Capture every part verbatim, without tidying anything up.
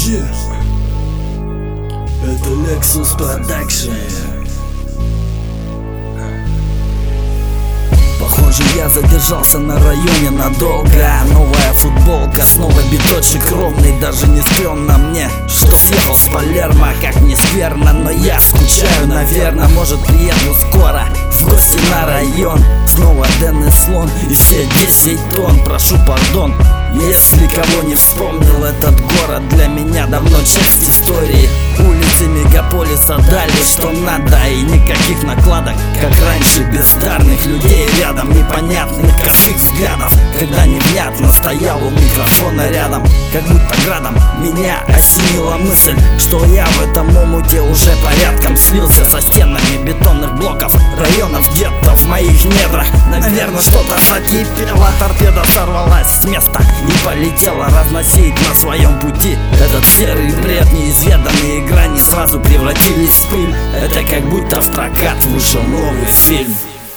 Yeah. Это Lexus Production. Похоже, я задержался на районе надолго. Новая футболка, снова биточек ровный. Даже не стрёмно мне, что съехал с Палермо. Как не скверно, но я скучаю, наверно. Может, приеду скоро в гости на район. Снова Дэн и Слон и все десять тонн. Прошу пардон, если кого не вспомнил. Этот город для меня давно часть истории. Улицы мегаполиса дали, что надо. И никаких накладок, как раньше. Бездарных людей рядом, непонятных косых взглядов. Когда невнятно стоял у микрофона рядом, как будто градом меня осенила мысль, что я в этом омуте уже порядком слился со стенами бетонных блоков, районов, гетто в моих недрах. Наверное, что-то закипело, торпеда сорвалась с места и полетела разносить на своем пути этот серый бред. Неизведанные грани сразу превратились в пыль. Это как будто в прокат вышел новый фильм.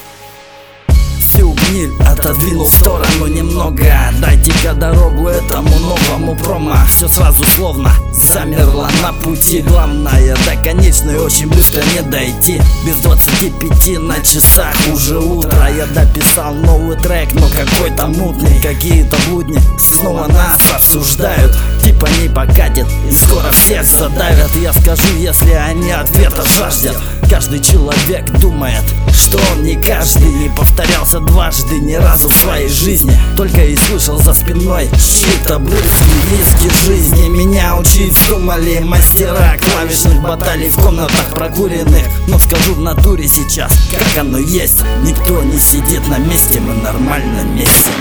Всю гниль отодвинул в сторону немного. Дайте-ка дорогу этому новому промо. Все сразу словно замерло на пути. Главное, до конечной очень быстро не дойти. Без двадцати пяти на часах уже утро. Я дописал новый трек, но какой-то мутный. Какие-то блудни снова нас обсуждают. Типа не покатит и скоро всех задавят. Я скажу, если они ответа жаждет. Каждый человек думает, что он не каждый. Не повторялся дважды ни разу в своей жизни. Только и слышал за спиной чьи-то брызги, виски жизни. Меня учить думали мастера клавишных баталий в комнатах прокуренных. Но скажу в натуре сейчас, как оно есть. Никто не сидит на месте, мы нормально месим.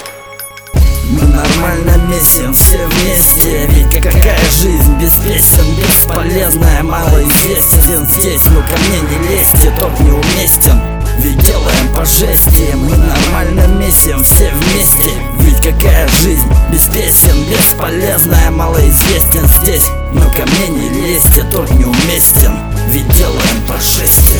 Мы нормально месим все вместе. Ведь какая жизнь без песен, бесполезная, малоизвестен здесь. Ну ко мне не лезьте, тот неуместен, ведь делаем по жести. Мы нормально месим все вместе. Ведь какая жизнь без песен, бесполезная, малоизвестен здесь. Но ко мне не лезьте, тот неуместен, ведь делаем по жести.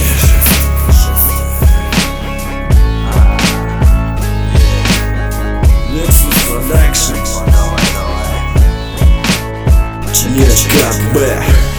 Lexus Production. Чешка Б.